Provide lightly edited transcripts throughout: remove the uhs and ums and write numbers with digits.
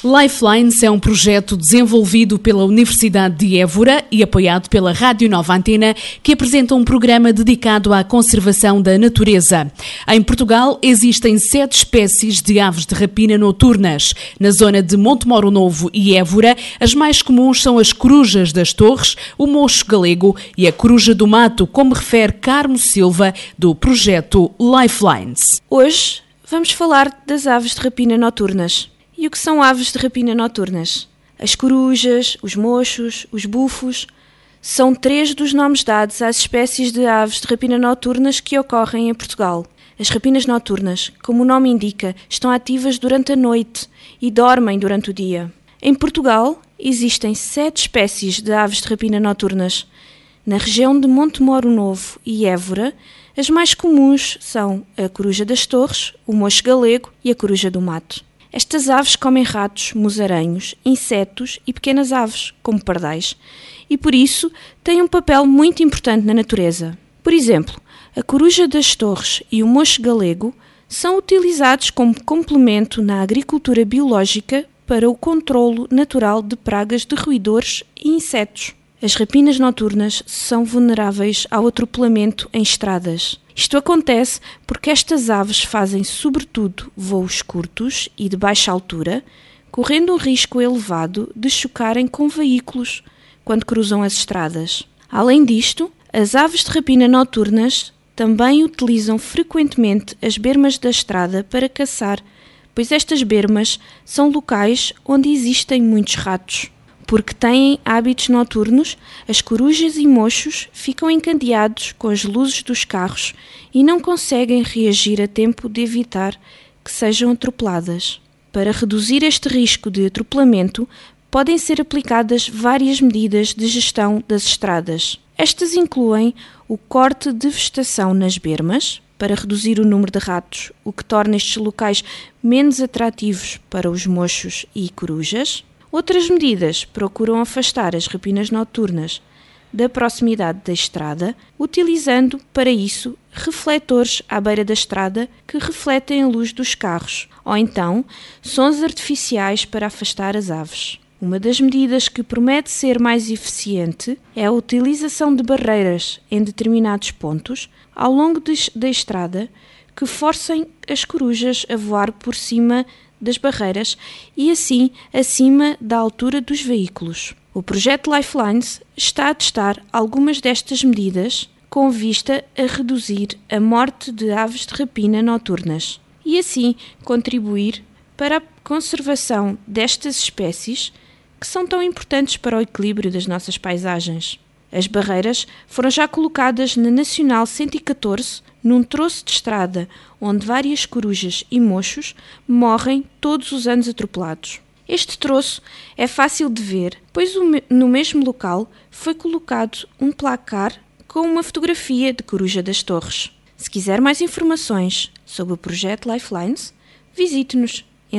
Lifelines é um projeto desenvolvido pela Universidade de Évora e apoiado pela Rádio Nova Antena, que apresenta um programa dedicado à conservação da natureza. Em Portugal existem 7 espécies de aves de rapina noturnas. Na zona de Montemoro Novo e Évora, as mais comuns são as corujas das torres, o mocho galego e a coruja do mato, como refere Carmo Silva, do projeto Lifelines. Hoje vamos falar das aves de rapina noturnas. E o que são aves de rapina noturnas? As corujas, os mochos, os bufos são 3 dos nomes dados às espécies de aves de rapina noturnas que ocorrem em Portugal. As rapinas noturnas, como o nome indica, estão ativas durante a noite e dormem durante o dia. Em Portugal existem 7 espécies de aves de rapina noturnas. Na região de Montemoro Novo e Évora, as mais comuns são a coruja das torres, o mocho galego e a coruja do mato. Estas aves comem ratos, musaränhos, insetos e pequenas aves, como pardais, e por isso têm um papel muito importante na natureza. Por exemplo, a coruja das torres e o mocho galego são utilizados como complemento na agricultura biológica para o controlo natural de pragas de roedores e insetos. As rapinas noturnas são vulneráveis ao atropelamento em estradas. Isto acontece porque estas aves fazem sobretudo voos curtos e de baixa altura, correndo um risco elevado de chocarem com veículos quando cruzam as estradas. Além disto, as aves de rapina noturnas também utilizam frequentemente as bermas da estrada para caçar, pois estas bermas são locais onde existem muitos ratos. Porque têm hábitos noturnos, as corujas e mochos ficam encandeados com as luzes dos carros e não conseguem reagir a tempo de evitar que sejam atropeladas. Para reduzir este risco de atropelamento, podem ser aplicadas várias medidas de gestão das estradas. Estas incluem o corte de vegetação nas bermas, para reduzir o número de ratos, o que torna estes locais menos atrativos para os mochos e corujas. Outras medidas procuram afastar as rapinas noturnas da proximidade da estrada, utilizando, para isso, refletores à beira da estrada que refletem a luz dos carros, ou então sons artificiais para afastar as aves. Uma das medidas que promete ser mais eficiente é a utilização de barreiras em determinados pontos, ao longo da estrada, que forcem as corujas a voar por cima das barreiras e assim acima da altura dos veículos. O projeto Lifelines está a testar algumas destas medidas com vista a reduzir a morte de aves de rapina noturnas e assim contribuir para a conservação destas espécies que são tão importantes para o equilíbrio das nossas paisagens. As barreiras foram já colocadas na Nacional 114, num troço de estrada onde várias corujas e mochos morrem todos os anos atropelados. Este troço é fácil de ver, pois no mesmo local foi colocado um placar com uma fotografia de coruja das torres. Se quiser mais informações sobre o projeto Lifelines, visite-nos em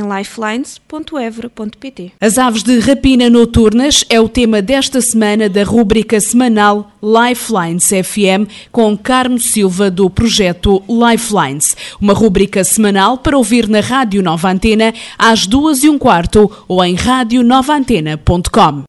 lifelines.evora.pt. As aves de rapina noturnas é o tema desta semana da rúbrica semanal Lifelines FM com Carmo Silva do projeto Lifelines. Uma rúbrica semanal para ouvir na Rádio Nova Antena às 2:15 ou em radionovaantena.com.